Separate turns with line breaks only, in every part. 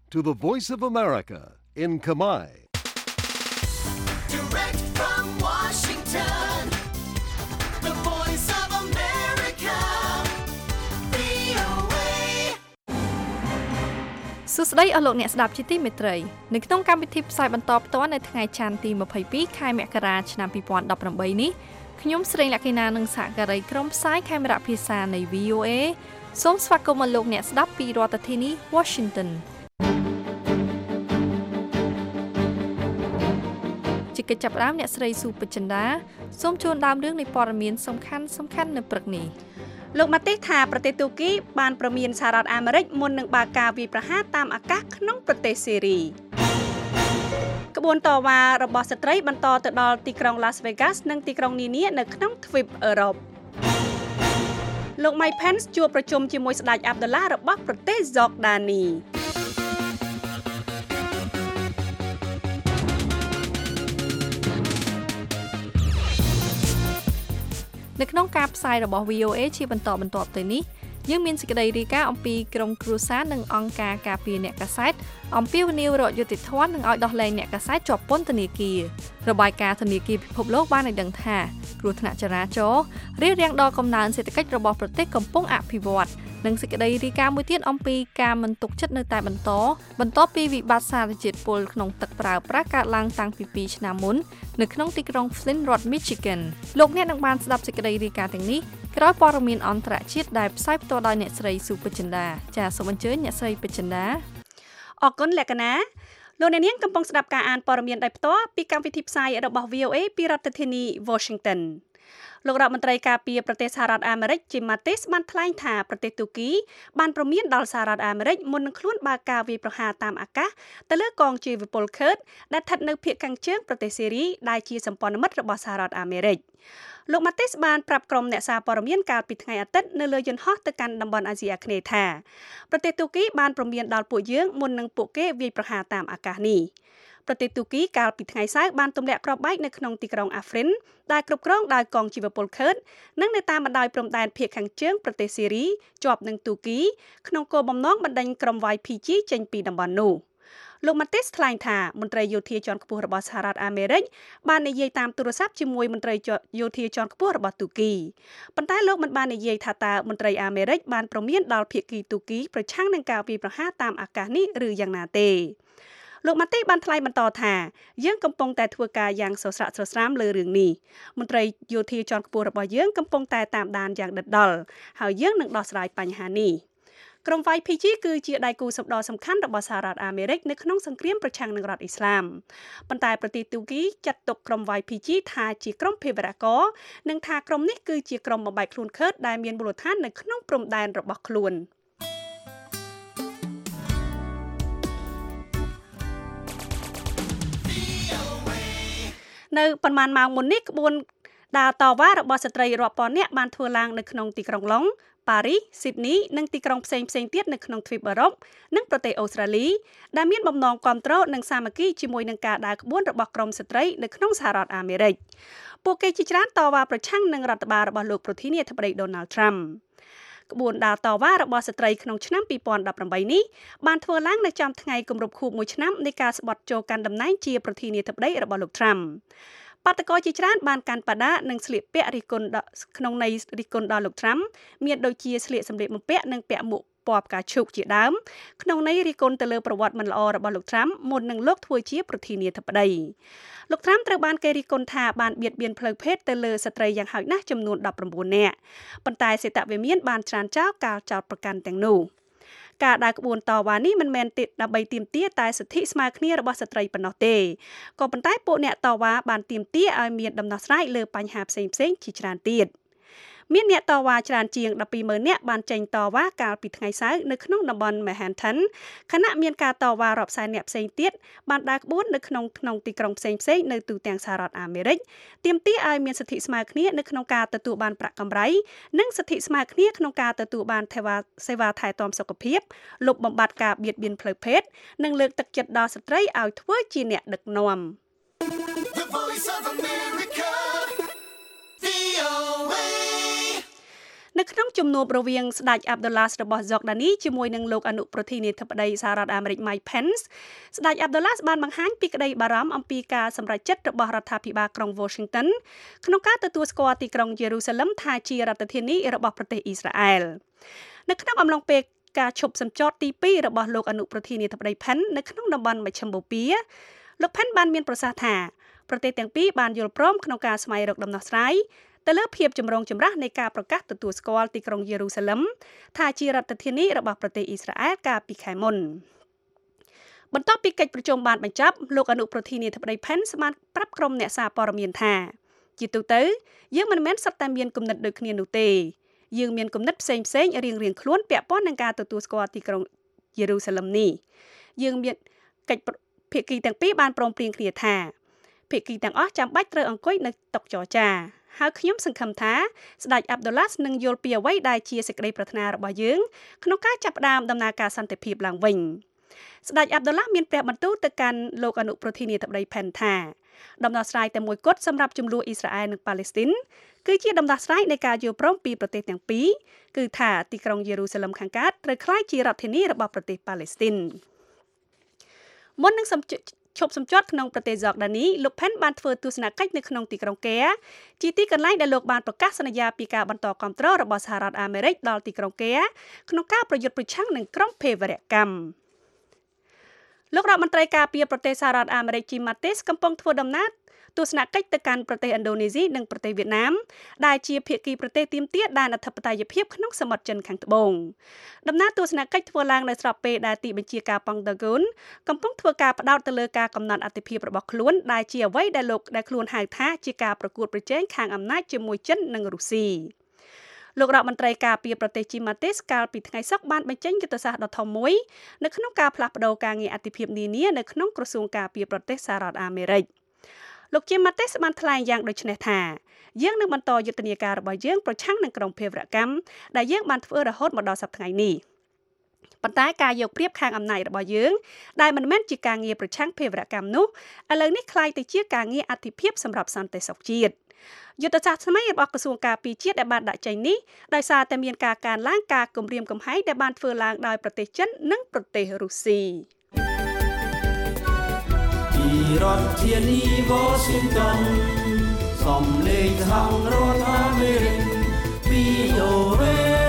to the Voice of America in Khmer.
Direct from Washington, the Voice of America, VOA.
សួស្តីអស់លោកអ្នកស្ដាប់ជាទីមេត្រីនៅក្នុងកម្មវិធីផ្សាយបន្តផ្ទាល់នៅថ្ងៃច័ន្ទទី22ខែមករាឆ្នាំ2018នេះខ្ញុំស្រីលក្ខិណានិងសហការីក្រុមផ្សាយខេមរៈភាសានៃ VOA សូមស្វាគមន៍លោកអ្នកស្ដាប់ពីរដ្ឋធានី Washington ជាកិច្ចចាប់ផ្ដើមអ្នកស្រីស៊ូពេជ្រចិន្តាសូមជូនដើមរឿងនៃព័ត៌មានសំខាន់នៅព្រឹកនេះ
លោកម៉ាទីសថាប្រទេសទូគីបានប្រមានសហរដ្ឋអាមេរិកមុននឹងបើកការវាយប្រហារតាមអាកាសក្នុងប្រទេសសេរីក្បួនតវ៉ារបស់ស្ត្រីបន្តទៅដល់ទីក្រុង Las Vegas និងទីក្រុងនានានៅក្នុងទ្វីបអឺរ៉ុបលោក Mike Pence ជួបប្រជុំជាមួយស្ដេច Abdullah របស់ប្រទេស Jordani
នៅក្នុងការផ្សាយរបស់ VOA ជាបន្តទៅនេះយើងមានសេចក្តីរាយការណ៍អំពីក្រុមគ្រួសារនិងអង្គការការពារអ្នកកាសែតអំពីវិនិយោគរកយុត្តិធម៌និងឲ្យដោះលែងអ្នកកាសែតជាប់ពន្ធនាគាររបាយការណ៍ធនាគារពិភពលោកបានឲ្យដឹងថាគ្រោះថ្នាក់ចរាចរណ៍រារាំងដល់កំណើនសេដ្ឋកិច្ចរបស់ប្រទេសកំពុងអភិវឌ្ឍនិងសេចក្តីរាយការណ៍មួយទៀតអំពីការមិនទុកចិត្តនៅតែបន្តពីវិបត្តិសារជាតិពុលក្នុងទឹកប្រើប្រាស់កើតឡើងតាំងពី2ឆ្នាំមុននៅក្នុងទីក្រុង Flint រដ្ឋ Michigan លោកអ្នកនឹងបានស្ដាប់សេចក្តីរាយការណ៍ទាំងនេះក្រោយព័ត៌មានអន្តរជាតិដែលផ្សាយផ្ទាល់ដោយអ្នកស្រីស៊ូពេជ្រចិន្តាចាសសូមអញ្ជើញអ្នកស្រីពេជ្រចិន្តា
អរគុណលក្ខណាលោកអ្នកនាងកំពុងស្ដាប់ការអានព័ត៌មានដោយផ្ទាល់ពីកម្មវិធីផ្សាយរបស់ VOA ពីរដ្ឋធានី Washington លោករដ្ឋមន្ត្រីការពារប្រទេសសហរដ្ឋអាមេរិក Jim Mattis បានថ្លែងថាប្រទេសទូគីបានព្រមានដល់សហរដ្ឋអាមេរិកមុននឹងខ្លួនបើកការវាយប្រហារតាមអាកាសទៅលើកងជើងជប៉ុន Kurd ដែលស្ថិតនៅភាគខាងជើងប្រទេសសេរីដែលជាសម្ព័ន្ធមិត្តរបស់សហរដ្ឋអាមេរិកលោក Mattis បានប្រាប់ក្រុមអ្នកសារព័ត៌មានកាលពីថ្ងៃអាទិត្យនៅលើយន្តហោះទៅកាន់តំបន់អាស៊ីអាគ្នេយ៍ថាប្រទេសទូគីបានព្រមានដល់ពួកយើងមុននឹងពួកគេវាយប្រហារតាមអាកាសនេះប្រទេសទូគីកាលពីថ្ងៃសៅរ៍បានទម្លាក់គ្រាប់បែកនៅក្នុងទីក្រុង Afrin ដែលគ្រប់គ្រងដោយកងជីវពល Kurd និងនៅតាមបណ្ដោយព្រំដែនភាគខាងជើងប្រទេសសេរីជាប់នឹងទូគីក្នុងគោលបំណងបណ្ដេញក្រុម YPG ចេញពីតំបន់នោះលោក Mattis ថ្លែងថាមន្ត្រីយោធាជាន់ខ្ពស់របស់សហរដ្ឋអាមេរិកបាននិយាយតាមទូរស័ព្ទជាមួយមន្ត្រីយោធាជាន់ខ្ពស់របស់ទូគីប៉ុន្តែលោកមិនបាននិយាយថាតើមន្ត្រីអាមេរិកបានព្រមានដល់ភាគីទូគីប្រឆាំងនឹងការវាយប្រហារតាមអាកាសនេះឬយ៉ាងណាទេលោក Mattis បានថ្លែងបន្តថាយើងកំពុងតែធ្វើការយ៉ាងស្រស្រាក់ស្រស្រាមលើរឿងនេះមន្ត្រីយោធាជាន់ខ្ពស់របស់យើងកំពុងតែតាមដានយ៉ាងដិតដល់ហើយយើងនឹងដោះស្រាយបញ្ហានេះក្រុម YPG គឺជាដៃគូសម្ដរសំខាន់របស់សហរដ្ឋអាមេរិកនៅក្នុងសង្គ្រាមប្រឆាំងនឹងរដ្ឋអ៊ីស្លាមប៉ុន្តែប្រទេសទូគីចាត់ទុកក្រុម YPG ថាជាក្រុមភេរវករនិងថាក្រុមនេះគឺជាក្រុមបំបែកខ្លួនខឺតដែលមានមូលដ្ឋាននៅក្នុងព្រំដែនរបស់ខ្លួននៅប៉ុន្មានម៉ោងមុននេះក្បួនដើរតវ៉ារបស់ស្ត្រីរាប់ពាន់នាក់បានធ្វើឡើងនៅក្នុងទីក្រុងឡុងប៉ារីស ស៊ីដនីនិងទីក្រុងផ្សេងទៀតនៅក្នុងទ្វីបអឺរ៉ុបនិងប្រទេសអូស្ត្រាលីដែលមានបំណងគាំទ្រនិងសាមគ្គីជាមួយនឹងការដើរក្បួនរបស់ក្រុមស្ត្រីនៅក្នុងសហរដ្ឋអាមេរិកពួកគេជាច្រើនតវ៉ាប្រឆាំងនឹងរដ្ឋបាលរបស់លោកប្រធានាធិបតី Donald Trump ក្បួនដើរតវ៉ារបស់ស្ត្រីក្នុងឆ្នាំ2018នេះបានធ្វើឡើងនៅចំថ្ងៃគម្រប់ខួប1ឆ្នាំនៃការស្បត់ចូលកាន់តំណែងជាប្រធានាធិបតីរបស់លោក Trumpបាតកោជាច្រើនបានកាន់បដានិងស្លៀកពាក់រិះគន់ក្នុងន័យរិះគន់ដល់លោក Trump មានដូចជាស្លៀកសម្លៀកបំពាក់និងពាក់មួកពណ៌ផ្កាឈូកជាដើមក្នុងន័យរិះគន់ទៅលើប្រវត្តិមិនល្អរបស់លោក Trump មុននឹងលោកធ្វើជាប្រធានាធិបតីលោក Trump ត្រូវបានគេរិះគន់ថាបានបៀតបៀនផ្លូវភេទទៅលើស្ត្រីយ៉ាងហោចណាស់ចំនួន19នាក់ប៉ុន្តែសេតវិមានបានច្រានចោលការចោទប្រកាន់ទាំងនោះការដើរក្បួនតវ៉ានេះមិនមែនដើម្បីទាមទារតែសិទ្ធិស្មើគ្នារបស់ស្ត្រីប៉ុណ្ណោះទេក៏ប៉ុន្តែពួកអ្នកតវ៉ាបានទាមទារឲ្យមានដំណោះស្រាយលើបញ្ហាផ្សេងៗជាច្រើនទៀតមានអ្នកតវ៉ាច្រើនជាង 120,000 នាក់បានចេញតវ៉ាកាលពីថ្ងៃសៅរ៍នៅក្នុងតំបន់ Manhattan ខណៈមានការតវ៉ារាប់សែននាក់ផ្សេងទៀតបានដើរក្បួននៅក្នុងទីក្រុងផ្សេងៗនៅទូទាំងសហរដ្ឋអាមេរិកទាមទារឲ្យមានសិទ្ធិស្មើគ្នានៅក្នុងការទទួលបានប្រាក់កម្រៃនិងសិទ្ធិស្មើគ្នាក្នុងការទទួលបានសេវាថែទាំសុខភាពលុបបំបាត់ការបៀតបៀនផ្លូវភេទនិងលើកទឹកចិត្តដល់ស្ត្រីឲ្យធ្វើជាអ្នកដឹកនាំ
The Voice of America, VOA.
នៅក្នុងជំនួបរវាងស្ដេច Abdullah របស់ Jordani ជាមួយនឹងលោកអនុប្រធានាធិបតីសហរដ្ឋអាមេរិក Mike Pence ស្ដេច Abdullah បានបង្ហាញពីក្តីបារម្ភអំពីការសម្រេចចិត្តរបស់រដ្ឋាភិបាលក្រុង Washington ក្នុងការទទួលស្គាល់ទីក្រុង Jerusalem ថាជារដ្ឋធានីរបស់ប្រទេសអ៊ីស្រាអែលនៅក្នុងអំឡុងពេលការឈប់សម្ចតទី2របស់លោកអនុប្រធានាធិបតី Pence នៅក្នុងតំបន់មជ្ឈិមបូព៌ាលោក Pence បានមានប្រសាសន៍ថាប្រទេសទាំងពីរបានយល់ព្រមក្នុងការស្វែងរកដំណោះស្រាយទៅលើភាពចម្រូងចម្រាសនៃការប្រកាសទទួលស្គាល់ទីក្រុងយេរូសាឡឹមថាជារដ្ឋធានីរបស់ប្រទេសអ៊ីស្រាអែលកាលពីខែមុនបន្ទាប់ពីកិច្ចប្រជុំបានបញ្ចប់លោកអនុប្រធានាធិបតី Pence បានប្រាប់ក្រុមអ្នកសារព័ត៌មានថាជាទូទៅយើងមិនមែនសុទ្ធតែមានគំនិតដូចគ្នានោះទេយើងមានគំនិតផ្សេងៗរៀងៗខ្លួនពាក់ព័ន្ធនឹងការទទួលស្គាល់ទីក្រុងយេរូសាឡឹមនេះយើងមានកិច្ចភាគីទាំងពីរបានព្រមព្រៀងគ្នាថាភាគីទាំងអស់ចាំបាច់ត្រូវអង្គុយនៅតុចរចាហើយខ្ញុំសង្ឃឹមថាស្ដេច Abdullah នឹងយល់ពីអ្វីដែលជាសេចក្តីប្រាថ្នារបស់យើងក្នុងការចាប់ផ្ដើមដំណើរការសន្តិភាពឡើងវិញស្ដេច Abdullah មានព្រះបន្ទូលទៅកាន់លោកអនុប្រធានាធិបតី Pence ថាដំណោះស្រាយតែមួយគត់សម្រាប់ជម្លោះអ៊ីស្រាអែលនិងប៉ាឡេស្ទីនគឺជាដំណោះស្រាយនៃការយល់ព្រមពីប្រទេសទាំងពីរគឺថាទីក្រុងយេរូសាឡឹមខាងកើតត្រូវក្លាយជារដ្ឋធានីរបស់ប្រទេសប៉ាឡេស្ទីនមុននឹងឈប់សម្ចតក្នុងប្រទេស Jordani លោក Pence បានធ្វើទស្សនកិច្ចនៅក្នុងទីក្រុងកែជាទីកន្លែងដែលលោកបានប្រកាសសន្យាពីការបន្តគាំទ្ររបស់សហរដ្ឋអាមេរិកដល់ទីក្រុងកែក្នុងការប្រយុទ្ធប្រឆាំងនឹងក្រុមភេរវកម្មលោករដ្ឋមន្ត្រីការពារប្រទេសសហរដ្ឋអាមេរិក Jim Mattis កំពុងធ្វើដំណើរទស្សនកិច្ចទៅកាន់ប្រទេសឥណ្ឌូនេស៊ីនិងប្រទេសវៀតណាមដែលជាភាគីប្រទេសទាមទារដែនអធិបតេយ្យភាពក្នុងសមុទ្រចិនខាងត្បូងដំណើរទស្សនកិច្ចធ្វើឡើងនៅស្របពេលដែលទីបញ្ជាការប៉ង់តាហ្គូនកំពុងធ្វើការផ្ដោតទៅលើការកំណត់អធិភាពរបស់ខ្លួនដែលជាអ្វីដែលខ្លួនហៅថាជាការប្រកួតប្រជែងខាងអំណាចជាមួយចិននិងរុស្ស៊ីលោករដ្ឋមន្ត្រីការពារប្រទេស Jim Mattis កាលពីថ្ងៃសុក្របានបញ្ចេញយុទ្ធសាស្ត្រដ៏ធំមួយនៅក្នុងការផ្លាស់ប្ដូរការងារអធិភាពនានានៅក្នុងក្រសួងការពារប្រទេសសហរដ្ឋអាមេរិកលោក Jim Mattis បានថ្លែងយ៉ាងដូចនេះថាយើងនឹងបន្តយុទ្ធនាការរបស់យើងប្រឆាំងនឹងក្រុមភេរវកម្មដែលយើងបានធ្វើរហូតមកដល់សប្តាហ៍ថ្ងៃនេះប៉ុន្តែការយកប្រៀបខាងអំណាចរបស់យើងដែលមិនមែនជាការងារប្រឆាំងភេរវកម្មនោះឥឡូវនេះคล้ายទៅជាការងារអធិភាពសម្រាប់សន្តិសុខជាតិយុទ្ធសាស្ត្រថ្មីរបស់ក្រសួងការពារជាតិដែលបានដាក់ចេញនេះដោយសារតែមានការកើនឡើងការគំរាមកំហែងដែលបានធ្វើឡើងដោយប្រទេសចិននិងប្រទេសរុស្ស៊ី
ពីរដ្ឋធានី Washington សំឡេងសហរដ្ឋអាមេរិក VOA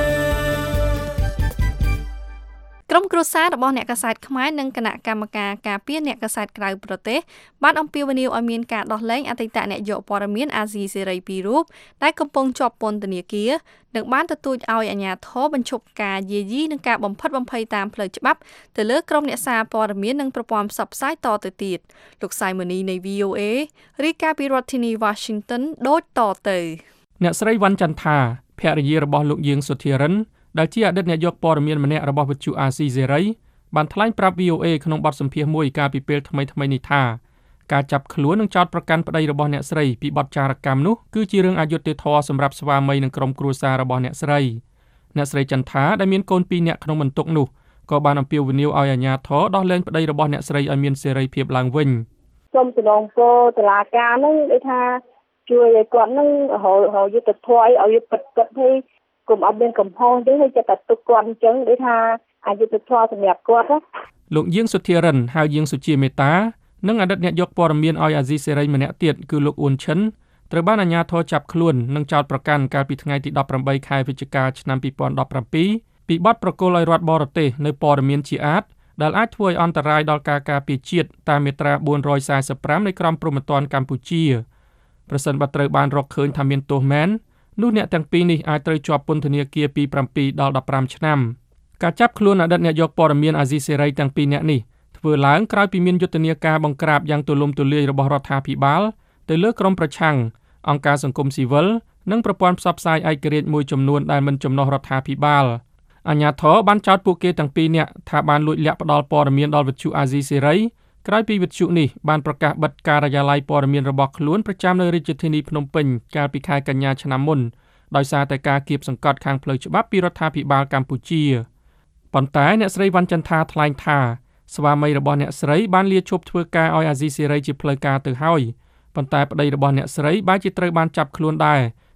ក្រុមគ្រួសាររបស់អ្នកកាសែតខ្មែរនិងគណៈកម្មការការពារអ្នកកាសែតក្រៅប្រទេសបានអំពាវនាវឲ្យមានការដោះលែងអតីតអ្នកយកព័ត៌មានអាស៊ីសេរីពីររូបដែលកំពុងជាប់ពន្ធនាគារនិងបានទទូចឲ្យអាជ្ញាធរបញ្ឈប់ការយាយីនិងការបំផិតបំភ័យតាមផ្លូវច្បាប់ទៅលើក្រុមអ្នកសារព័ត៌មាននិងប្រព័ន្ធផ្សព្វផ្សាយតទៅទៀតលោកសៃម៉ូនីនៃ VOA រាយការណ៍ពីរដ្ឋធានី Washington ដូចតទៅ
អ្នកស្រីវ៉ាន់ចន្ទថាភរិយារបស់លោកយាងសុធារិនដែលជាអតីតអ្នកយកព័ត៌មានម្នាក់របស់វិទ្យុអាស៊ីសេរីបានថ្លែងប្រាប់ VOA ក្នុងបទសម្ភាសន៍មួយកាលពីពេលថ្មីៗនេះថាការចាប់ខ្លួននិងចោទប្រកាន់ប្តីរបស់អ្នកស្រីពីបទចារកម្មនោះគឺជារឿងអយុត្តិធម៌សម្រាប់ស្វាមីនិងក្រុមគ្រួសាររបស់អ្នកស្រីចន្ទថាដែលមានកូន2នាក់ក្នុងបន្ទុកនោះក៏បានអំពាវនាវឲ្យអាជ្ញាធរដោះលែងប្តីរបស់អ្នកស្រីឲ្យមានសេរីភាពឡើងវិញ
សូមសំណូមពរតុលាការនឹងដូចថាជួយឲ្យគាត់នឹងរកយុត្តិធម៌ឲ្យពិតហើយកុំអត់មានកំហុសទេហើយចិត្តតែទុកគាត់អញ្ចឹងដូចថាអយុត្តិធម៌សម្រាប់គាត់ណា
លោកយាងសុធារិនហៅយាងសុជាមេតានិងអតីតអ្នកយកព័ត៌មានឲ្យអាស៊ីសេរីម្នាក់ទៀតគឺលោកអ៊ុនឈិនត្រូវបានអាជ្ញាធរចាប់ខ្លួននិងចោទប្រកាន់កាលពីថ្ងៃទី18ខែវិច្ឆិកាឆ្នាំ2017ពីបទប្រកុលឲ្យរដ្ឋបរទេសនៅព័ត៌មានជាអាតដែលអាចធ្វើឲ្យអន្តរាយដល់ការការពារជាតិតាមមាត្រា445នៃក្រមព្រហ្មទណ្ឌកម្ពុជាប្រសិនបើត្រូវបានរកឃើញថាមានទោសមែននោះអ្នកទាំងពីរនេះអាចត្រូវជាប់ពន្ធនាគារពី7ដល់15ឆ្នាំការចាប់ខ្លួនអតីតអ្នកយកព័ត៌មានអាស៊ីសេរីទាំងពីរនាក់នេះធ្វើឡើងក្រោយពីមានយុទ្ធនាការបង្ក្រាបយ៉ាងទូលំទូលាយរបស់រដ្ឋាភិបាលទៅលើក្រុមប្រឆាំងអង្គការសង្គមស៊ីវិលនិងប្រព័ន្ធផ្សព្វផ្សាយឯករាជ្យមួយចំនួនដែលមិនចំណុះរដ្ឋាភិបាលអាជ្ញាធរបានចោទពួកគេទាំងពីរនាក់ថាបានលួចលាក់ផ្ដាល់ព័ត៌មានដល់វិទ្យុអាស៊ីសេរីក្រោយពីវិទ្យុនេះបានប្រកាសបិទការិយាល័យព័ត៌មានរបស់ខ្លួនប្រចាំនៅរាជធានីភ្នំពេញកាលពីខែកញ្ញាឆ្នាំមុនដោយសារតែការគៀបសង្កត់ខាងផ្លូវច្បាប់ពីរដ្ឋាភិបាលកម្ពុជាប៉ុន្តែអ្នកស្រីវ៉ាន់ចន្ទថាថ្លែងថាស្វាមីរបស់អ្នកស្រីបានលាឈប់ធ្វើការឲ្យអាស៊ីសេរីជាផ្លូវការទៅហើយប៉ុន្តែប្តីរបស់អ្នកស្រីបែរជាត្រូវបានចាប់ខ្លួនដែរ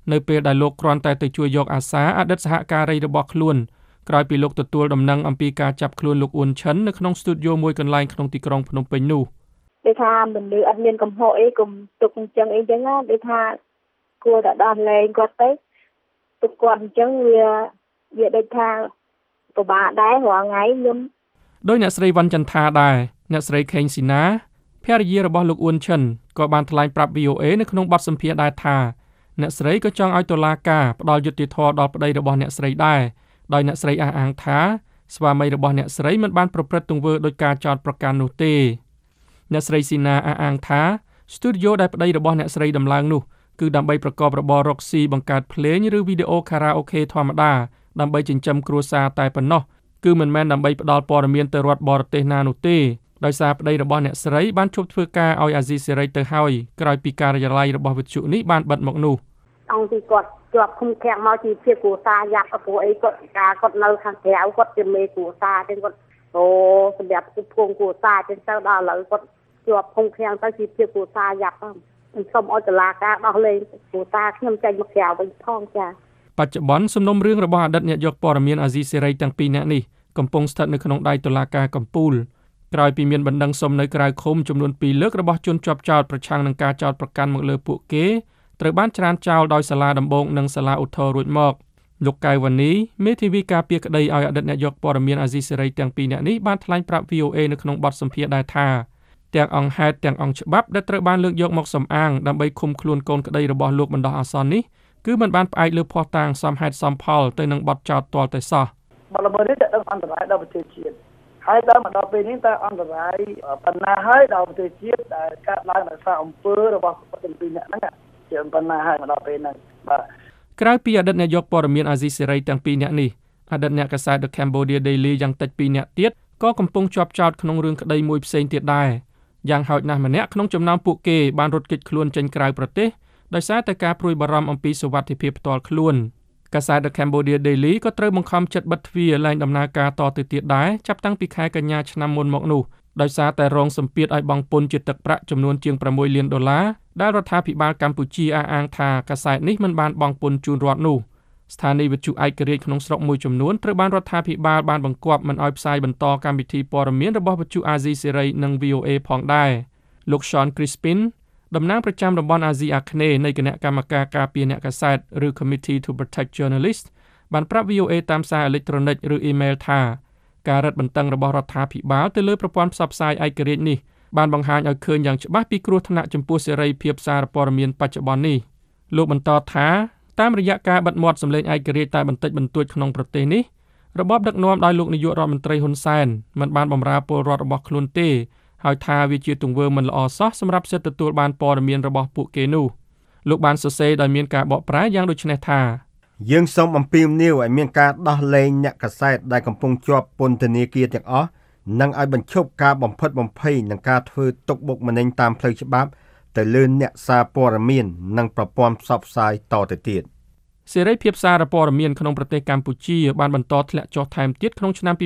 នៅពេលដែលលោកគ្រាន់តែទៅជួយយកអាសាអតីតសហការីរបស់ខ្លួនក្រោយពីលោកទទួលដំណឹងអំពីការចាប់ខ្លួនលោកអ៊ុនឈិននៅក្នុងស្ទូឌីយោមួយកន្លែងក្នុងទីក្រុងភ្នំពេញនោះ
គេថាមនុស្សអត់មានកំហុសអីកុំទុកអញ្ចឹងអីចឹងណាគេថាគួរតែដោះលែងគាត់ទៅទុកគាត់អញ្ចឹងវាដូចថាពិបាកដែររាល់ថ្ងៃខ្ញុំ
ដោយអ្នកស្រីវ៉ាន់ចន្ទថាដែរអ្នកស្រីខេងស៊ីណាភរិយារបស់លោកអ៊ុនឈិនក៏បានថ្លែងប្រាប់ VOA នៅក្នុងបទសម្ភាសន៍ដែរថាអ្នកស្រីក៏ចង់ឲ្យតុលាការផ្ដល់យុត្តិធម៌ដល់ប្តីរបស់អ្នកស្រីដែរដោយអ្នកស្រីអះអាងថាស្វាមីរបស់អ្នកស្រីមិនបានប្រព្រឹត្តទង្វើដោយការចោទប្រកាន់នោះទេអ្នកស្រីស៊ីណាអះអាងថាស្ទូឌីយោដែលប្តីរបស់អ្នកស្រីដំឡើងនោះគឺដើម្បីប្រកបរបររកស៊ីបង្កើតភ្លេងឬវីដេអូខារ៉ាអូខេធម្មតាដើម្បីចិញ្ចឹមគ្រួសារតែប៉ុណ្ណោះគឺមិនមែនដើម្បីផ្ដល់ព័ត៌មានទៅរដ្ឋបរទេសណានោះទេដោយសារប្តីរបស់អ្នកស្រីបានជប់ធ្វើការឲ្យអាស៊ីសេរីទៅហើយក្រោយពីការិយាល័យរបស់វិទ្យុនេះបានបិទមកនោះ
អង្គទីគាត់ជាប់ឃុំឃាំងមកជាភាពគ្រួសារយ៉ាប់ព្រោះអីគាត់នៅខាងក្រៅគាត់ជាមេគ្រួសារចឹងគាត់សម្រាប់គ្រប់គ្រងគ្រួសារចឹងទៅដល់ឥឡូវគាត់ជាប់ឃុំឃាំងទៅជាភាពគ្រួសារយ៉ាប់ហ្នឹងសូមឲ្យតុលាការដោះលែងគ្រួសារខ្ញុំចេញមកក្រៅវិញផងចា៎
បច្ចុប្បន្នសំណុំរឿងរបស់អតីតអ្នកយកព័ត៌មានអាស៊ីសេរីទាំងពីរនាក់នេះកំពុងស្ថិតនៅក្នុងដៃតុលាការកំពូលក្រោយពីមានបណ្ដឹងសុំនៅក្រៅឃុំចំនួន2លើករបស់ជនជាប់ចោទប្រឆាំងនឹងការចោទប្រកាន់មកលើពួកគេត្រូវបានច្រានចោលដោយសាលាដំបងនិងសាលាឧទ្ធររួចមកលោកកៅវ៉ានីមេធាវីការពារក្តីឲ្យអតីតអ្នកយកព័ត៌មានអាស៊ីសេរីទាំងពីរនាក់នេះបានថ្លែងប្រាប់ VOA នៅក្នុងបទសម្ភាសន៍ដែរថាទាំងអង្គហេតុទាំងអង្គច្បាប់ដែលត្រូវបានលើកយកមកសំអាងដើម្បីឃុំខ្លួនកូនក្តីរបស់លោកបណ្ដោះអាសន្ននេះគឺមិនបានផ្អែកលើភស្តុតាងសមហេតុសមផលទៅនឹងបទចោទទាល់តែសោះ
បលល្មើសនេះទៅអន្តរាយដល់ប្រទេសជាតិហើយដល់មកដល់ពេលនេះតើអន្តរាយបណ្ណាហើយដល់ប្រទេសជាតិដែលកើតឡើងដោយសារអំពើរបស់ទាំងពីរនាក់ហ្នឹងជាបណ្ណាហើយមកដល់ពេលហ្នឹងបាទ
ក្រៅពីអតីតអ្នកយកព័ត៌មានអាស៊ីសេរីទាំងពីរនាក់នេះអតីតអ្នកកាសែត The Cambodia Daily យ៉ាងតិច2នាក់ទៀតក៏កំពុងជាប់ចោទក្នុងរឿងក្តីមួយផ្សេងទៀតដែរយ៉ាងហោចណាស់ម្នាក់ក្នុងចំណោមពួកគេបានរត់គេចខ្លួនចេញក្រៅប្រទេសដោយសារតែការព្រួយបារម្ភអំពីសុវត្ថិភាពផ្ទាល់ខ្លួនកាសែត The Cambodia Daily ក៏ត្រូវបង្ខំចិត្តបិទទ្វារឡើងដំណើរការតទៅទៀតដែរចាប់តាំងពីខែកញ្ញាឆ្នាំមុនមកនោះដោយសារតែរងសម្ពាធឲ្យបង់ពន្ធជាទឹកប្រាក់ចំនួនជាង$6 លានដែលរដ្ឋាភិបាលកម្ពុជាអះអាងថាកាសែតនេះមិនបានបង់ពន្ធជូនរដ្ឋនោះស្ថានីយ៍វិទ្យុឯករាជ្យក្នុងស្រុកមួយចំនួនត្រូវបានរដ្ឋាភិបាលបានបង្គាប់មិនឲ្យផ្សាយបន្តកម្មវិធីព័ត៌មានរបស់វិទ្យុអាស៊ីសេរីនិង VOA ផងដែរលោក Sean Crispin តំណាងប្រចាំតំបន់អាស៊ីអាគ្នេយ៍នៃគណៈកម្មការការពារអ្នកកាសែតឬ Committee to Protect Journalists បានប្រាប់ VOA តាមសារអេឡិចត្រូនិកឬអ៊ីមែលថាការរឹតបន្តឹងរបស់រដ្ឋាភិបាលទៅលើប្រព័ន្ធផ្សព្វផ្សាយឯករាជ្យនេះបានបង្ហាញឲ្យឃើញយ៉ាងច្បាស់ពីគ្រោះថ្នាក់ចំពោះសេរីភាពសារព័ត៌មានបច្ចុប្បន្ននេះលោកបន្តថាតាមរយៈការបិទមាត់សម្លេងឯករាជ្យតែបន្តិចបន្តួចក្នុងប្រទេសនេះរបបដឹកនាំដោយលោកនាយករដ្ឋមន្ត្រីហ៊ុនសែនមិនបានបម្រើពលរដ្ឋរបស់ខ្លួនទេហើយថាវាជាទង្វើមិនល្អសោះសម្រាប់សិទ្ធិទទួលបានព័ត៌មានរបស់ពួកគេនោះលោកបានសរសេរដោយមានការបកប្រែយ៉ាងដូចនេះថា
យើងសូមអំពាវនាវឲ្យមានការដោះលែងអ្នកកាសែតដែលកំពុងជាប់ពន្ធនាគារទាំងអស់និងឲ្យបញ្ឈប់ការបំផិតបំភ័យនិងការធ្វើទុកបុកម្នេញតាមផ្លូវច្បាប់ទៅលើអ្នកសារព័ត៌មាននិងប្រព័ន្ធផ្សព្វផ្សាយតទៅទៀត
សេរីភាពសារព័ត៌មានក្នុងប្រទេសកម្ពុជាបានបន្តធ្លាក់ចុះថែមទៀតក្នុងឆ្នាំ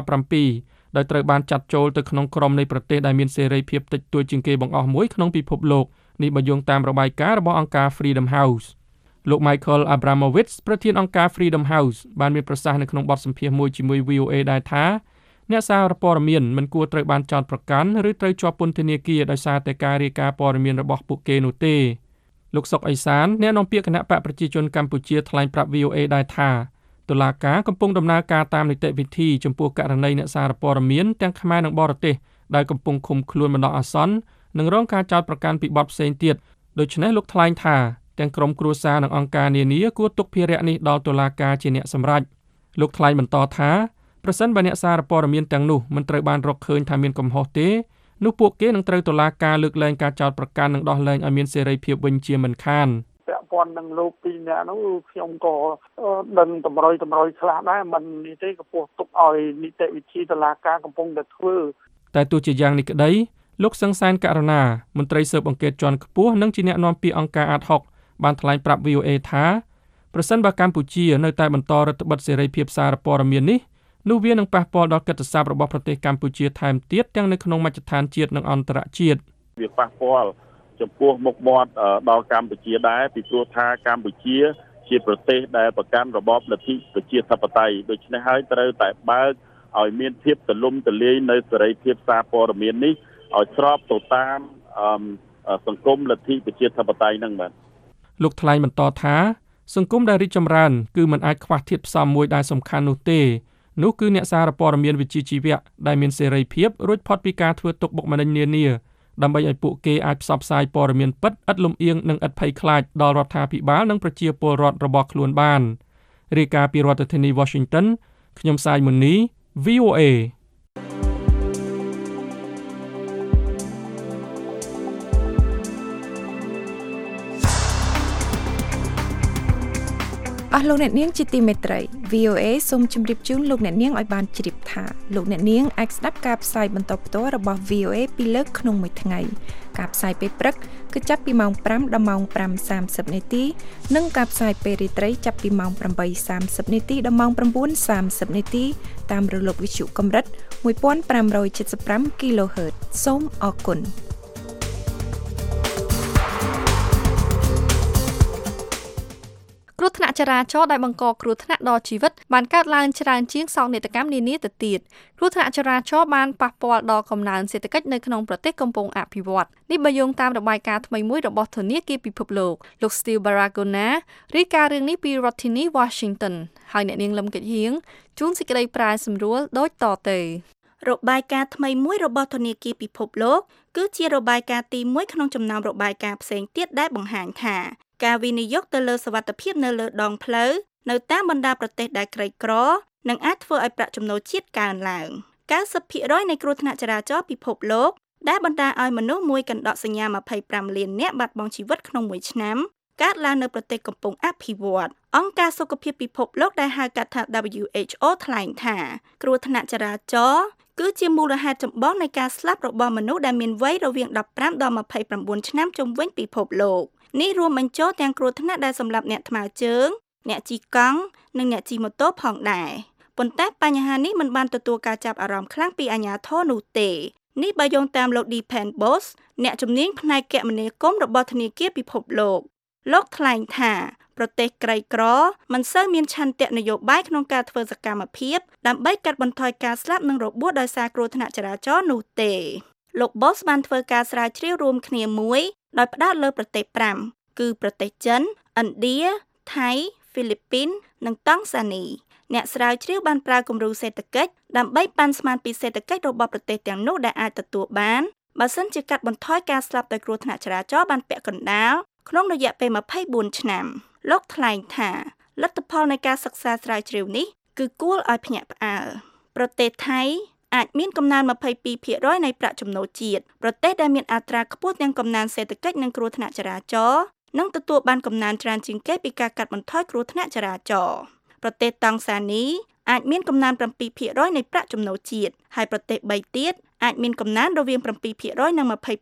2017ដោយត្រូវបានចាត់ចូលទៅក្នុងក្រុមនៃប្រទេសដែលមានសេរីភាពតិចតួចជាងគេបង្អស់មួយក្នុងពិភពលោកនេះបើយោងតាមរបាយការណ៍របស់អង្គការ Freedom House លោក Michael Abramowitz ប្រធានអង្គការ Freedom House បានមានប្រសាសន៍នៅក្នុងបទសម្ភាសន៍មួយជាមួយ VOA ដែរថាអ្នកសារព័ត៌មានមិនគួរត្រូវបានចោទប្រកាន់ឬត្រូវជាប់ពន្ធនាគារដោយសារតែការរាយការណ៍ព័ត៌មានរបស់ពួកគេនោះទេលោកសុកអេសានអ្នកនាំពាក្យគណៈបកប្រជាជនកម្ពុជាថ្លែងប្រាប់ VOA ដែរថាតុលាការកំពុងដំណើរការតាមនីតិវិធីចំពោះករណីអ្នកសារព័ត៌មានទាំងខ្មែរនិងបរទេសដែលកំពុងឃុំខ្លួនបណ្ដោះអាសន្ននិងរងការចោទប្រកាន់ពីបទផ្សេងទៀតដូច្នេះលោកថ្លែងថាទាំងក្រុមគ្រួសារនិងអង្គការនានាគួរទុកភារៈនេះដល់តុលាការជាអ្នកសម្រេចលោកថ្លែងបន្តថាប្រសិនបើអ្នកសារព័ត៌មានទាំងនោះមិនត្រូវបានរកឃើញថាមានកំហុសទេនោះពួកគេនឹងត្រូវតុលាការលើកលែងការចោទប្រកាន់និងដោះលែងឲ្យមានសេរីភាពវិញជាមិនខាន
ពាក់ព័ន្ធនឹងលោកពីរនាក់នោះខ្ញុំក៏ដឹងតម្រុយខ្លះដែរមិននេះទេក៏ពោះទុកឲ្យនីតិវិធីតុលាការកំពុងតែធ្វើ
តែទោះជាយ៉ាងនេះក្តីលោកសឹងសានករណាមន្ត្រីស៊ើបអង្កេតជាន់ខ្ពស់និងជាអ្នកនាំពាក្យអង្គការអាតហុកបានថ្លែងប្រាប់ VOA ថាប្រសិនបើកម្ពុជានៅតែបន្តរដ្ឋបិទសេរីភាពសារព័ត៌មាននេះនោះវានឹងប៉ះពាល់ដល់កិត្តិយសរបស់ប្រទេសកម្ពុជាថែមទៀតទាំងនៅក្នុងមជ្ឈដ្ឋានជាតិនិងអន្តរជាតិ
វាប៉ះពាល់ចំពោះមុខមាត់ដល់កម្ពុជាដែរពីព្រោះថាកម្ពុជាជាប្រទេសដែលប្រកាន់របបលទ្ធិប្រជាធិបតេយ្យដូច្នេះហើយត្រូវតែបើកឲ្យមានភាពទូលំទូលាយនៅសេរីភាពសារព័ត៌មាននេះឲ្យស្របទៅតាមសង្គមលទ្ធិប្រជាធិបតេយ្យហ្នឹងបាទ
លោកថ្លែងបន្តថាសង្គមដែលរីកចម្រើនគឺមិនអាចខ្វះធាតុផ្សំមួយដែលសំខាន់នោះទេនោះគឺអ្នកសារព័ត៌មានវិជ្ជាជីវៈដែលមានសេរីភាពរួចផុតពីការធ្វើទុកបុកម្នេញនានាដើម្បីឲ្យពួកគេអាចផ្សព្វផ្សាយព័ត៌មានពិតឥតលំអៀងនិងឥតភ័យខ្លាចដល់រដ្ឋាភិបាលនិងប្រជាពលរដ្ឋរបស់ខ្លួនបានរាយការណ៍ពីរដ្ឋធានី Washington ខ្ញុំសាយមុននី VOA
អស់លោកអ្នកនាងជាទីមេត្រី VOA សូមជម្រាបជូនលោកអ្នកនាងឲ្យបានជ្រាបថាលោកអ្នកនាងអាចស្ដាប់ការផ្សាយបន្តផ្ទាល់របស់ VOA ពីរលើកក្នុងមួយថ្ងៃការផ្សាយពេលព្រឹកគឺចាប់ពីម៉ោង 5 ដល់ម៉ោង 5:30 នាទីនិងការផ្សាយពេលរាត្រីចាប់ពីម៉ោង 8:30 នាទីដល់ម៉ោង 9:30 នាទីតាមរលកវិទ្យុកម្រិត 1575 kHz សូមអរគុណ
គ្រោះថ្នាក់ចរាចរណ៍ដែលបង្កគ្រោះថ្នាក់ដល់ជីវិតបានកើតឡើងច្រើនជាងសោកនាដកម្មនានាទៅទៀតគ្រោះថ្នាក់ចរាចរណ៍បានប៉ះពាល់ដល់កំណើនសេដ្ឋកិច្ចនៅក្នុងប្រទេសកំពុងអភិវឌ្ឍនេះបើយោងតាមរបាយការណ៍ថ្មីមួយរបស់ធនាគារពិភពលោក Steve Baragona រាយការណ៍រឿងនេះពីរដ្ឋធានី Washington ហើយអ្នកនាងលឹមកិច្ចហៀងជួនសេចក្តីប្រាយសម្រួលដូចតទៅ
របាយការណ៍ថ្មីមួយរបស់ធនាគារពិភពលោកគឺជារបាយការណ៍ទី1ក្នុងចំណោមរបាយការណ៍ផ្សេងទៀតដែលបង្ហាញថាការវិនិយោគទៅលើសុវត្ថិភាពនៅលើដងផ្លូវនៅតាមបណ្ដាប្រទេសដែលក្រីក្រនឹងអាចធ្វើឲ្យប្រាក់ចំណូលជាតិកើនឡើង 90% នៃគ្រោះថ្នាក់ចរាចរណ៍ពិភពលោកដែលបណ្ដាលឲ្យមនុស្សមួយកណ្ដកសញ្ញា25លាននាក់បាត់បង់ជីវិតក្នុងមួយឆ្នាំកើតឡើងនៅប្រទេសកំពុងអភិវឌ្ឍអង្គការសុខភាពពិភពលោកដែលហៅកាត់ថា WHO ថ្លែងថាគ្រោះថ្នាក់ចរាចរណ៍គឺជាមូលហេតុចម្បងនៃការស្លាប់របស់មនុស្សដែលមានវ័យរវាង15ដល់29ឆ្នាំជុំវិញពិភពលោកនេះរួមបញ្ចូលទាំងគ្រោះថ្នាក់ដែលសម្លាប់អ្នកថ្មើរជើងអ្នកជិះកង់និងអ្នកជិះម៉ូតូផងដែរប៉ុន្តែបញ្ហានេះមិនបានទទួលការចាប់អារម្មណ៍ខ្លាំងពីអាជ្ញាធរនោះទេនេះបើយោងតាមលោក Deepan Bose អ្នកជំនាញផ្នែកគមនាគមន៍របស់ធនាគារពិភពលោកថ្លែងថាប្រទេសក្រីក្រមិនសូវមានឆន្ទៈនយោបាយក្នុងការធ្វើសកម្មភាពដើម្បីកាត់បន្ថយការស្លាប់និងរបួសដោយសារគ្រោះថ្នាក់ចរាចរណ៍នោះទេលោក Bose បានធ្វើការស្រាវជ្រាវរួមគ្នាមួយដោយផ្ដោតលើប្រទេស5គឺប្រទេសចិនឥណ្ឌាថៃហ្វីលីពីននិងតង់សានីអ្នកស្រាវជ្រាវបានប្រើគំរូសេដ្ឋកិច្ចដើម្បីប៉ាន់ស្មានពីសេដ្ឋកិច្ចរបស់ប្រទេសទាំងនោះដែលអាចទទួលបានបើសិនជាកាត់បន្ថយការស្លាប់ដោយគ្រោះថ្នាក់ចរាចរណ៍បានពាក់កណ្ដាលក្នុងរយៈពេល24ឆ្នាំលោកថ្លែងថាលទ្ធផលនៃការសិក្សាស្រាវជ្រាវនេះគឺគួរឲ្យភ្ញាក់ផ្អើលប្រទេសថៃអាចមានកំណើន 22% នៃប្រាក់ចំណូលជាតិប្រទេសដែលមានអត្រាខ្ពស់ទាំងកំណើនសេដ្ឋកិច្ចនិងគ្រោះថ្នាក់ចរាចរណ៍នឹងទទួលបានកំណើនច្រើនជាងគេពីការកាត់បន្ថយគ្រោះថ្នាក់ចរាចរណ៍ប្រទេសតង់សានីអាចមានកំណើន 7% នៃប្រាក់ចំណូលជាតិហើយប្រទេស3ទៀតអាចមានកំណើនរវាង 7% និង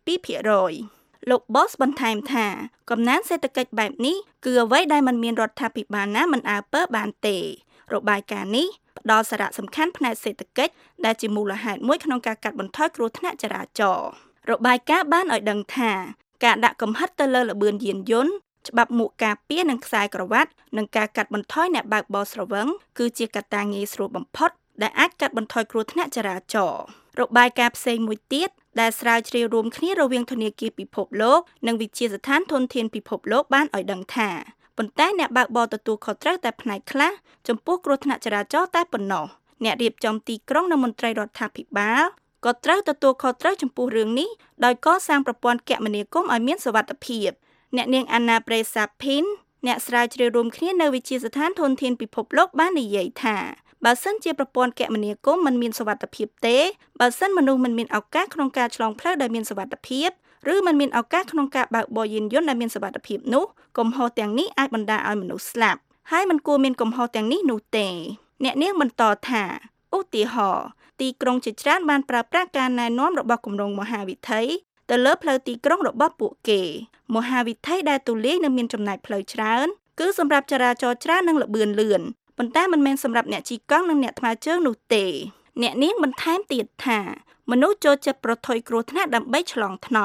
22%លោក Boss បន្ថែមថាកំណើនសេដ្ឋកិច្ចបែបនេះគឺអ្វីដែលមិនមានរដ្ឋាភិបាលណាមិនអើពើបានទេរបាយការណ៍នេះផ្ដល់សារៈសំខាន់ផ្នែកសេដ្ឋកិច្ចដែលជាមូលហេតុមួយក្នុងការកាត់បន្ថយគ្រោះថ្នាក់ចរាចរណ៍របាយការណ៍បានឲ្យដឹងថាការដាក់កំហិតទៅលើល្បឿនយានយន្តច្បាប់មួកការពារនិងខ្សែក្រវ៉ាត់និងការកាត់បន្ថយអ្នកបើកបរស្រវឹងគឺជាកត្តាងាយស្រួលបំផុតដែលអាចកាត់បន្ថយគ្រោះថ្នាក់ចរាចរណ៍របាយការណ៍ផ្សេងមួយទៀតដែលស្រាវជ្រាវរួមគ្នារវាងធនាគារពិភពលោកនិងវិទ្យាស្ថានធនធានពិភពលោកបានឲ្យដឹងថាប៉ុន្តែអ្នកបើកបរទទួលខុសត្រូវតែផ្នែកខ្លះចំពោះគ្រោះថ្នាក់ចរាចរណ៍តែប៉ុណ្ណោះអ្នករៀបចំទីក្រុងនិងមន្ត្រីរដ្ឋាភិបាលក៏ត្រូវទទួលខុសត្រូវចំពោះរឿងនេះដោយកសាងប្រព័ន្ធគមនាគមន៍ឲ្យមានសុវត្ថិភាពអ្នកនាង Anna Presapin អ្នកស្រាវជ្រាវរួមគ្នានៅវិទ្យាស្ថានធនធានពិភពលោកបាននិយាយថាបើសិនជាប្រព័ន្ធគមនាគមន៍មិនមានសុវត្ថិភាពទេបើសិនមនុស្សមិនមានឱកាសក្នុងការឆ្លងផ្លូវដែលមានសុវត្ថិភាពឬមិនមានឱកាសក្នុងការបើកបរយានយន្តដែលមានសុវត្ថិភាពនោះកំហុសទាំងនេះអាចបណ្ដាលឲ្យមនុស្សស្លាប់ហើយមិនគួរមានកំហុសទាំងនេះនោះទេអ្នកនាងបន្តថាឧទាហរណ៍ទីក្រុងជាច្រើនបានប្រើប្រាស់ការណែនាំរបស់គម្រោងមហាវិថីទៅលើផ្លូវទីក្រុងរបស់ពួកគេមហាវិថីដែលទូលាយនិងមានចំណែកផ្លូវច្រើនគឺសម្រាប់ចរាចរណ៍ច្រើននិងល្បឿនលឿនប៉ុន្តែមិនមែនសម្រាប់អ្នកជិះកង់និងអ្នកថ្មើរជើងនោះទេអ្នកនាងបន្ថែមទៀតថាមនុស្សចូលចិត្តប្រថុយគ្រោះថ្នាក់ដើម្បីឆ្លងថ្នល់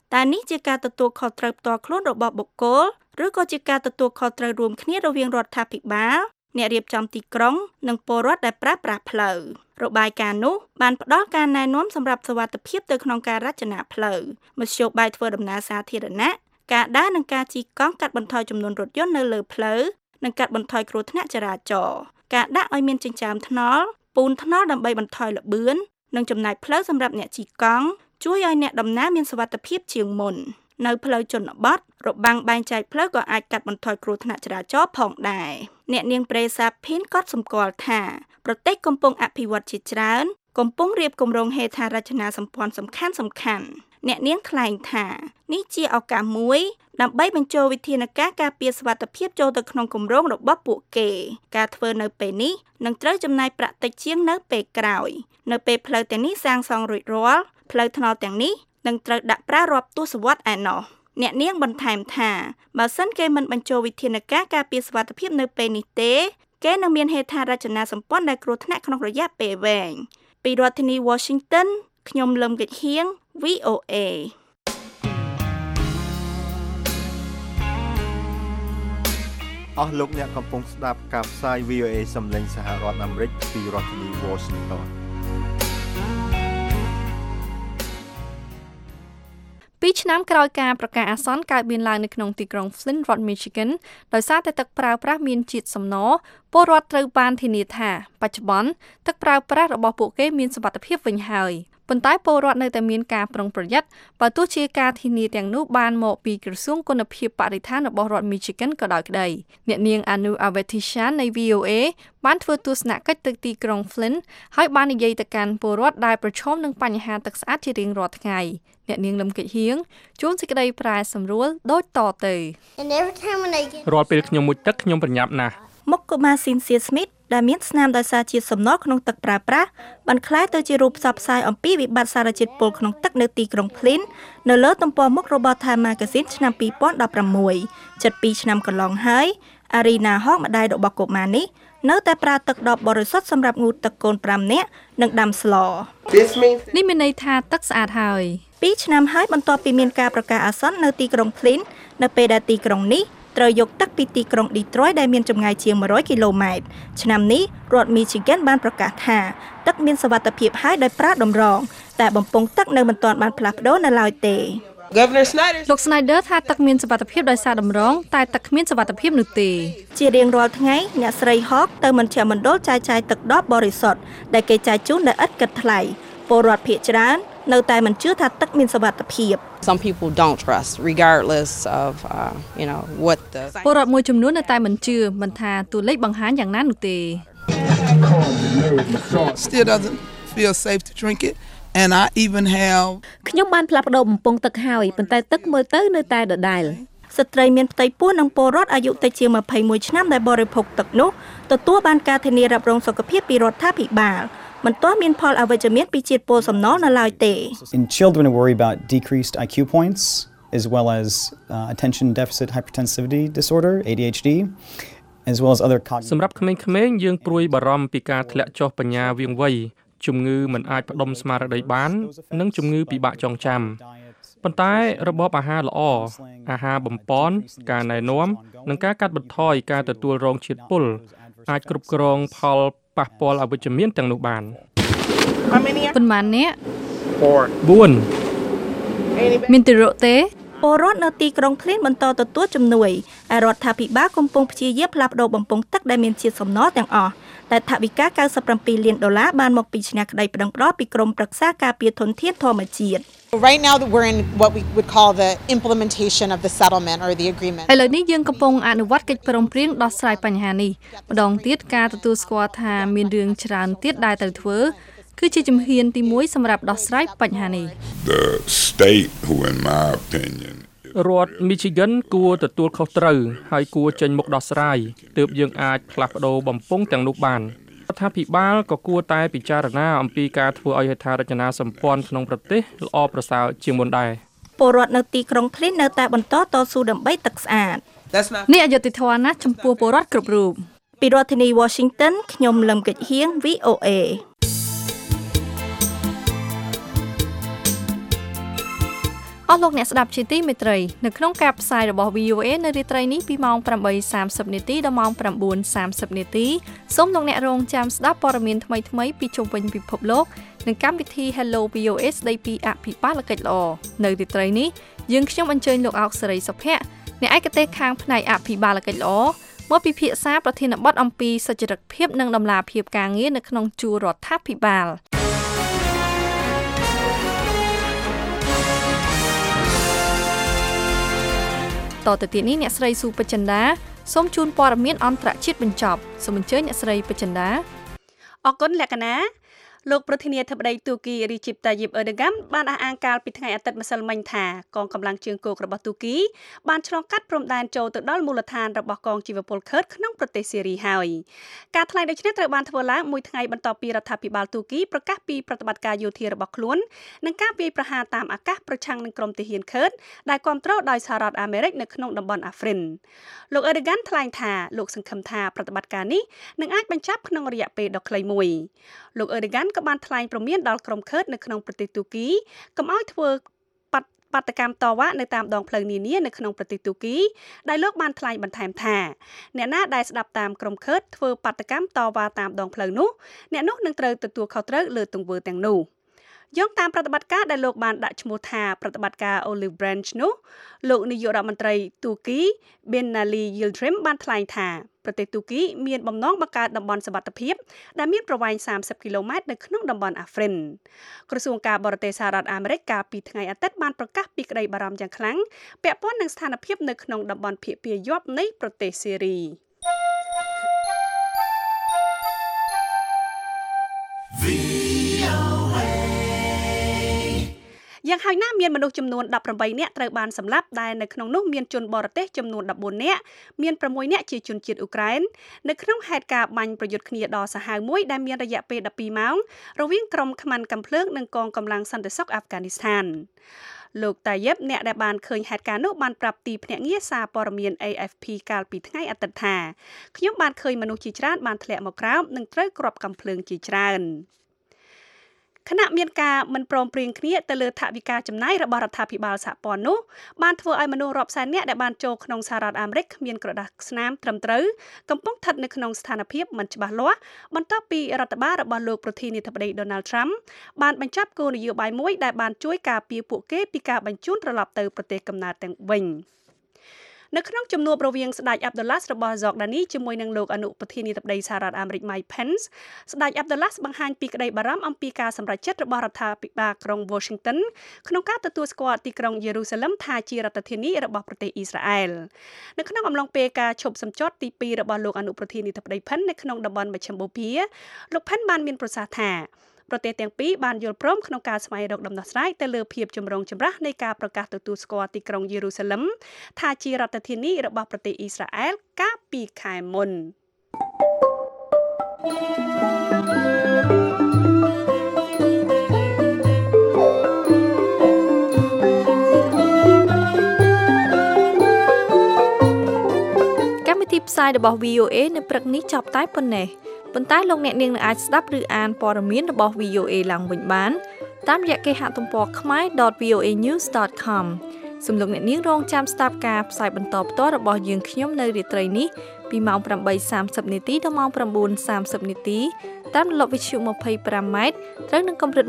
តែនេះជាការទទួលខុសត្រូវផ្ទាល់ខ្លួនរបស់បុគ្គលឬក៏ជាការទទួលខុសត្រូវរួមគ្នារវាងរដ្ឋាភិបាលអ្នករៀបចំទីក្រុងនិងពលរដ្ឋដែលប្រើប្រាស់ផ្លូវរបាយការណ៍នោះបានផ្ដល់ការណែនាំសម្រាប់សុវត្ថិភាពទៅក្នុងការរចនាផ្លូវមធ្យោបាយធ្វើដំណើរសាធារណៈការដើរនិងការជិះកង់កាត់បន្ថយចំនួនរថយន្តនៅលើផ្លូវនិងកាត់បន្ថយគ្រោះថ្នាក់ចរាចរណ៍ការដាក់ឲ្យមានចិញ្ចើមថ្នល់ពូនថ្នល់ដើម្បីបន្ថយល្បឿននិងចំណាយផ្លូវសម្រាប់អ្នកជិះកង់ជួយឲ្យអ្នកដំណើរមានសុវត្ថិភាពជាងមុននៅផ្លូវជនបទរបាំងបែងចែកផ្លូវក៏អាចកាត់បន្ថយគ្រោះថ្នាក់ចរាចរណ៍ផងដែរអ្នកនាងប្រេសាភិនក៏សម្គាល់ថាប្រទេសកំពុងអភិវឌ្ឍជាច្រើនកំពុងរៀបគម្រោងហេដ្ឋារចនាសម្ព័ន្ធសំខាន់ៗអ្នកនាងថ្លែងថានេះជាឱកាសមួយដើម្បីបញ្ចូលវិធានការការពារសុវត្ថិភាពចូលទៅក្នុងគម្រោងរបស់ពួកគេការធ្វើនៅពេលនេះនឹងត្រូវចំណាយប្រាក់តិចជាងនៅពេលក្រោយនៅពេលផ្លូវទាំងនេះសាងសង់រួចរាល់ផ្លូវថ្នល់ទាំងនេះនឹងត្រូវដាក់ប្រើរាប់ទសវត្សរ៍ឯណោះអ្នកនាងបន្ថែមថាបើសិនគេមិនបញ្ចូលវិធានការការពារសុវត្ថិភាពនៅពេលនេះទេគេនឹងមានហេដ្ឋារចនាសម្ព័ន្ធដែលគ្រោះថ្នាក់ក្នុងរយៈពេលវែងពីរដ្ឋធានី Washington ខ្ញុំលឹមកិច្ចហៀង VOA
អស់លោកអ្នកកំពុងស្ដាប់ការផ្សាយ VOA សំឡេងសហរដ្ឋអាមេរិកពីរដ្ឋធានី Washington
2 ឆ្នាំក្រោយការប្រកាសអាសន្នកើតមានឡើងនៅក្នុងទីក្រុង Flint រដ្ឋ Michigan ដោយសារតែទឹកប្រើប្រាស់មានជាតិសំណពលរដ្ឋត្រូវបានធានាថាបច្ចុប្បន្នទឹកប្រើប្រាស់របស់ពួកគេមានសុវត្ថិភាពវិញហើយប៉ុន្តែពលរដ្ឋនៅតែមានការប្រុងប្រយ័ត្នបើទោះជាការធានាទាំងនោះបានមកពីក្រសួងគុណភាពបរិស្ថានរបស់រដ្ឋ Michigan ក៏ដោយក្តីអ្នកនាង Anu Avetishan នៃ VOA បានធ្វើទស្សនកិច្ចទៅទីក្រុង Flint ហើយបាននិយាយទៅកាន់ពលរដ្ឋដែលប្រឈមនឹងបញ្ហាទឹកស្អាតជារៀងរាល់ថ្ងៃអ្នកនាងលឹមកិច្ចហៀងជួនសេចក្តីប្រែសម្រួលដូចតទៅ
រាល់ពេលខ្ញុំមុជទឹកខ្ញុំប្រញាប់ណាស់
មុខកុមារ Cynthia Smith ដែលមានស្នាមដោយសារជាតិសំណល់ក្នុងទឹកប្រើប្រាស់បានក្លាយទៅជារូបផ្សព្វផ្សាយអំពីវិបត្តិសារជាតិពុលក្នុងទឹកនៅទីក្រុង Flint នៅលើទំព័រមុខរបស់ Time Magazine ឆ្នាំ2016 ជិត2ឆ្នាំកន្លងហើយ Arina Hawk ម្ដាយរបស់កុមារនេះនៅតែប្រើទឹកដបបរិសុទ្ធសម្រាប់ងូតទឹកកូន5នាក់និងដាំស្ល
នេះមានន័យថាទឹកស្អាតហើយ
2ឆ្នាំហើយបន្ទាប់ពីមានការប្រកាសអាសន្ននៅទីក្រុង Flint នៅពេលដែលទីក្រុងនេះត្រូវយកទឹកពីទីក្រុង Detroit ដែលមានចម្ងាយជាង100គីឡូម៉ែត្រឆ្នាំនេះរដ្ឋ Michigan បានប្រកាសថាទឹកមានសុវត្ថិភាពហើយដោយប្រើតម្រងតែបំពង់ទឹកនៅមិនទាន់បានផ្លាស់ប្ដូរនៅឡើយទេ
លោក Snyder ថាទឹកមានសុវត្ថិភាពដោយសារតម្រងតែទឹកគ្មានសុវត្ថិភាពនោះទេ
ជារៀងរាល់ថ្ងៃអ្នកស្រី Hawk ទៅមជ្ឈមណ្ឌលចាយទឹកដបបរិសុទ្ធដែលគេចាយជូនដោយឥតគិតថ្លៃពលរដ្ឋភាគច្រើននៅតែមិនជឿថាទឹកមានសុវត្ថិភាព
Some people don't trust regardless of what the
ពលរដ្ឋមួយចំនួននៅតែមិនជឿមិនថាតួលេខបង្ហាញយ៉ាងណានោះទេ
Still doesn't feel safe to drink it and I even have
ខ្ញុំបានផ្លាស់ប្ដូរបំពង់ទឹកហើយប៉ុន្តែទឹកមើលទៅនៅតែដដែល
ស្ត្រីមានផ្ទៃពោះនិងពលរដ្ឋអាយុតិចជាង21ឆ្នាំដែលបរិភោគទឹកនោះទទួលបានការធានារ៉ាប់រងសុខភាពពីរដ្ឋាភិបាលមិនទាន់មានផលអវិជ្ជមានពីជាតិពុលសំណល់នៅឡើយទេ
In children who worry about decreased IQ points as well as attention deficit hypertensivity disorder ADHD as well as other cognitive
សម្រាប់ក្មេងៗយើងព្រួយបារម្ភពីការធ្លាក់ចុះបញ្ញាវាងវៃជំងឺមិនអាចផ្ដុំស្មារតីបាននិងជំងឺពិបាកចងចាំប៉ុន្តែរបបអាហារល្អអាហារបំពន់ការណែនាំនិងការកាត់បន្ថយការទទួលរងជាតិពុលអាចគ្រប់គ្រងផលប៉ះពាល់អវិជ្ជមានទាំងនោះបាន
ប៉ុន្មានអ្នក
4
មានទីរកទេ
ពលរដ្ឋនៅទីក្រុង Flint បន្តទទួលជំនួយឯរដ្ឋាភិបាលកំពុងព្យាយាមផ្លាស់ប្ដូរបំពង់ទឹកដែលមានជាតិសំណល់ទាំងអស់តែថវិកា$97លានបានមកពីឈ្នះក្តីប្តឹងផ្តល់ពីក្រមប្រឹក្សាការពារធនធានធម្មជាតិ
Right now we're in what we would call the implementation of the settlement or the agreement
ឥឡូវនេះយើងកំពុងអនុវត្តកិច្ចព្រមព្រៀងដោះស្រាយបញ្ហានេះម្ដងទៀតការទទួលស្គាល់ថាមានរឿងច្រើនទៀតដែលត្រូវធ្វើគឺជាជំហានទី1សម្រាប់ដោះស្រាយបញ្ហានេះ
The state who in my opinion
រដ្ឋ Michigan គួរទទួលខុសត្រូវហើយគួរចេញមុខដោះស្រាយទើបយើងអាចផ្លាស់ប្ដូរបំពង់ទាំងនោះបានរដ្ឋាភិបាលក៏គួរតែពិចារណាអំពីការធ្វើឲ្យហេដ្ឋារចនាសម្ព័ន្ធក្នុងប្រទេសល្អប្រសើរជាងមុនដែរ
ពលរដ្ឋនៅទីក្រុង Flint នៅតែបន្តតស៊ូដើម្បីទឹកស្អាត
នេះអយុត្តិធម៌ណាស់ចំពោះពលរដ្ឋគ្រប់រូប
ពីរដ្ឋធានី Washington ខ្ញុំលឹមកិច្ចហៀង VOA
អស់លោកអ្នកស្ដាប់ជាទីមេត្រីនៅក្នុងការផ្សាយរបស់ VOA នៅរាត្រីនេះពីម៉ោង 8:30 នាទីដល់ម៉ោង 9:30 នាទីសូមលោកអ្នករងចាំស្ដាប់ព័ត៌មានថ្មីៗពីជុំវិញពិភពលោកនិងកម្មវិធី Hello VOA ស្ដីពីអភិបាលកិច្ចល្អនៅរាត្រីនេះយើងខ្ញុំអញ្ជើញលោកអោកសេរីសុភ័ក្រអ្នកឯកទេសខាងផ្នែកអភិបាលកិច្ចល្អមកពិភាក្សាប្រធានបទអំពីសុចរិតភាពនិងដំណាភាពការងារនៅក្នុងជួររដ្ឋាភិបាលតទៅទៀតនេះអ្នកស្រីស៊ូបចិន្តាសូមជូនព័ត៌មានអន្តរជាតិបញ្ចប់សូមអញ្ជើញអ្នកស្រីបចិន្តា
អរគុណលក្ខណាលោកប្រធានាធិបតីទូគីរីជីបតាយីបអឺដឺហ្គាំបានអះអាងកាលពីថ្ងៃអាទិត្យម្សិលមិញថាកងកម្លាំងជើងគោករបស់ទូគីបានឆ្លងកាត់ព្រំដែនចូលទៅដល់មូលដ្ឋានរបស់កងជីវពលខឺតក្នុងប្រទេសសេរីហើយការថ្លែងដូចនេះត្រូវបានធ្វើឡើងមួយថ្ងៃបន្ទាប់ពីរដ្ឋាភិបាលទូគីប្រកាសពីប្រតិបត្តិការយោធារបស់ខ្លួននិងការវាយប្រហារតាមអាកាសប្រឆាំងនឹងក្រុមទាហានខឺតដែលគ្រប់គ្រងដោយសហរដ្ឋអាមេរិកនៅក្នុងតំបន់អាហ្វ្រិនលោកអឺដឺហ្គាំថ្លែងថាលោកសង្ឃឹមថាប្រតិបត្តិការនេះនឹងអាចបញ្ចប់ក្នុងរយៈពេលដ៏ខ្លីមួយលោកអឺដឺហ្គាំក៏បានថ្លែងព្រមានដល់ក្រុមខឺតនៅក្នុងប្រទេសទូគីកុំឲ្យធ្វើបាតកម្មតវ៉ានៅតាមដងផ្លូវនានានៅក្នុងប្រទេសទូគីដែលលោកបានថ្លែងបន្ថែមថាអ្នកណាដែលស្ដាប់តាមក្រុមខឺតធ្វើបាតកម្មតវ៉ាតាមដងផ្លូវនោះអ្នកនោះនឹងត្រូវទទួលខុសត្រូវលើទង្វើទាំងនោះយោងតាមប្រតិបត្តិការដែលលោកបានដាក់ឈ្មោះថាប្រតិបត្តិការ Olive Branch នោះលោកនាយករដ្ឋមន្ត្រីទូគី Binali Yildirim បានថ្លែងថាប្រទេសទូគីមានបំណងបង្កើតតំបន់សុវត្ថិភាពដែលមានប្រវែង30គីឡូម៉ែត្រនៅក្នុងតំបន់អាហ្វ្រិនក្រសួងការបរទេសសហរដ្ឋអាមេរិកកាលពីថ្ងៃអាទិត្យបានប្រកាសពីក្តីបារម្ភយ៉ាងខ្លាំងពាក់ព័ន្ធនឹងស្ថានភាពនៅក្នុងតំបន់ភាគពាយ័ព្យនៃប្រទេសសេរីយ៉ាងហើយណាមានមនុស្សចំនួន18នាក់ត្រូវបានសម្លាប់ដែលនៅក្នុងនោះមានជនបរទេសចំនួន14នាក់មាន6នាក់ជាជនជាតិអ៊ុក្រែននៅក្នុងហេតុការណ៍បាញ់ប្រយុទ្ធគ្នាដ៏សាហាវមួយដែលមានរយៈពេល12ម៉ោងរវាងក្រុមខ្មាំងកាំភ្លើងនិងកងកម្លាំងសន្តិសុខអាហ្វហ្គានីស្ថានលោកតាយេបអ្នកដែលបានឃើញហេតុការណ៍នោះបានប្រាប់ទីភ្នាក់ងារសារព័ត៌មាន AFP កាលពីថ្ងៃអាទិត្យថាខ្ញុំបានឃើញមនុស្សជាច្រើនបានធ្លាក់មកក្រោមនិងត្រូវគ្រាប់កាំភ្លើងជាច្រើនខណៈមានការមិនព្រមព្រៀងគ្នាទៅលើថវិកាចំណាយរបស់រដ្ឋាភិបាលសហព័ន្ធនោះបានធ្វើឲ្យមនុស្សរាប់សែននាក់ដែលបានចូលក្នុងសហរដ្ឋអាមេរិកគ្មានក្រដាសស្នាមត្រឹមត្រូវកំពុងស្ថិតនៅក្នុងស្ថានភាពមិនច្បាស់លាស់បន្ទាប់ពីរដ្ឋបាលរបស់លោកប្រធានាធិបតី Donald Trump បានបញ្ចប់គោលនយោបាយមួយដែលបានជួយការពារពួកគេពីការបញ្ជូនត្រឡប់ទៅប្រទេសកំណើតទាំងវិញនៅក្នុងជំនួបរវាងស្ដេចអាប់ឌុលឡាសរបស់ហ្សកដានីជាមួយនឹងលោកអនុប្រធានាធិបតីសហរដ្ឋអាមេរិក Mike Pence ស្ដេចអាប់ឌុលឡាសបង្ហាញពីក្តីបារម្ភអំពីការសម្រេចចិត្តរបស់រដ្ឋាភិបាលក្រុង Washington ក្នុងការទទួលស្គាល់ទីក្រុង Jerusalem ថាជារដ្ឋធានីរបស់ប្រទេសអ៊ីស្រាអែលនៅក្នុងអំឡុងពេលការឈប់សម្ចត់ទី2របស់លោកអនុប្រធានាធិបតី Pence នៅក្នុងតំបន់មជ្ឈិមបូព៌ាលោក Pence បានមានប្រសាសន៍ថាប្រទេសទាំងពីរបានយល់ព្រមក្នុងការស្វែងរកដំណោះស្រាយទៅលើភាពចម្រូងចម្រាសនៃការប្រកាសទទួលស្គាល់ទីក្រុងយេរូសាឡឹមថាជារដ្ឋធានីរបស់ប្រទេសអ៊ីស្រាអែលកាលពីខែមុនកម្មវិធីផ្សាយរបស់ VOA នៅព្រឹកនេះចប់តែប៉ុណ្ណេះប៉ុន្តែលោកអ្នកនាងនឹងអាចស្ដាប់ឬអានព័ត៌មានរបស់ VOA ឡើងវិញបានតាមរយៈគេហទំព័រ khmer.voanews.com សូមលោកអ្នកនាងរងចាំស្ដាប់ការផ្សាយបន្តផ្ទាល់របស់យើងខ្ញុំនៅរាត្រីនេះពីម៉ោង 8:30 នាទីដល់ម៉ោង 9:30 នាទីតាមរលកវិទ្យុ 25 ម៉ែត្រត្រូវនឹងកម្រិត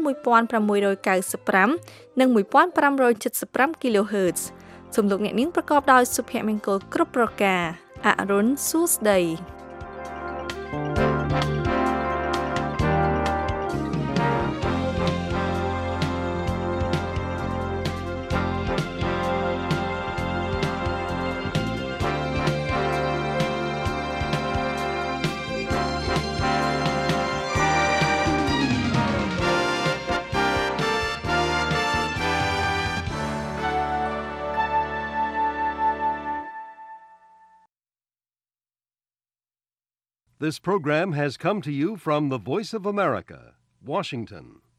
11695 និង 1575 kHz សូមលោកអ្នកនាងប្រកបដោយសុភមង្គលគ្រប់ប្រការអរុនសួស្ដី
This program has come to you from the Voice of America, Washington.